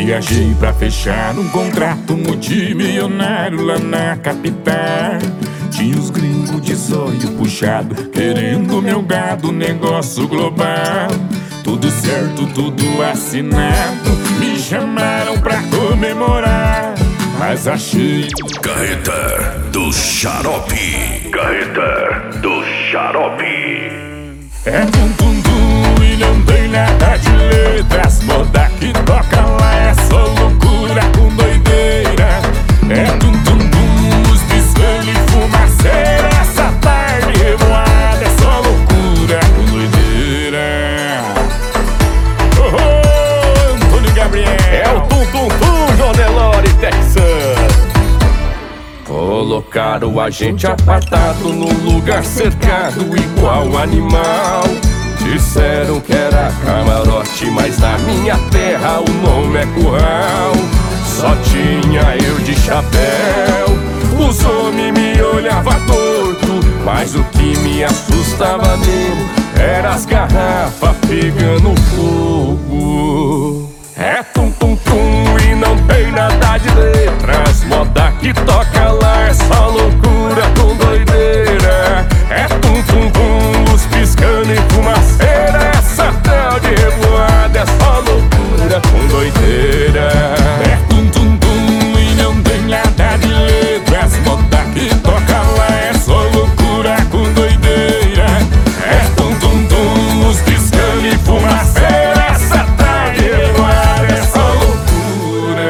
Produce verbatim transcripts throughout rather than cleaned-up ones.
Viajei pra fechar um contrato multimilionário lá na capital. Tinha os gringos de zóio puxado, querendo meu gado, negócio global. Tudo certo, tudo assinado, me chamaram pra comemorar, mas achei... Carreta do Xarope. Carreta do Xarope. É tum tum tum e não tem nada de letras. Moda que toca lá é só loucura com doideira. É tum tum tum, luz piscando e fumaceira. Essa tarde revoada é só loucura com doideira. Oh, oh, Antônio Gabriel. É o tum tum tum, João Nelore, Texas. Colocaram a gente apartado num lugar cercado igual animal. Disseram que era camarote, mas na minha terra o nome é curral. Só tinha eu de chapéu, os homens me olhavam torto, mas o que me assustava mesmo era as garrafas pegando fogo. É tum tum tum e não tem nada de letras. Moda que toca lá é só loucura com doideira. É tum tum tum, luz piscando e fumaceira. Essa tal de revoada é só loucura com doideira. É tum tum tum e não tem nada de letras. Moda que toca lá é só loucura com doideira. É tum tum tum, luz piscando e fumaceira. Essa tal de revoada é só loucura.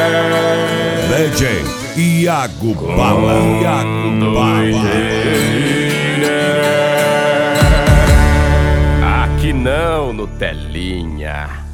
D J Iago Bala. Iago Bala. Aqui não, Nutelinha.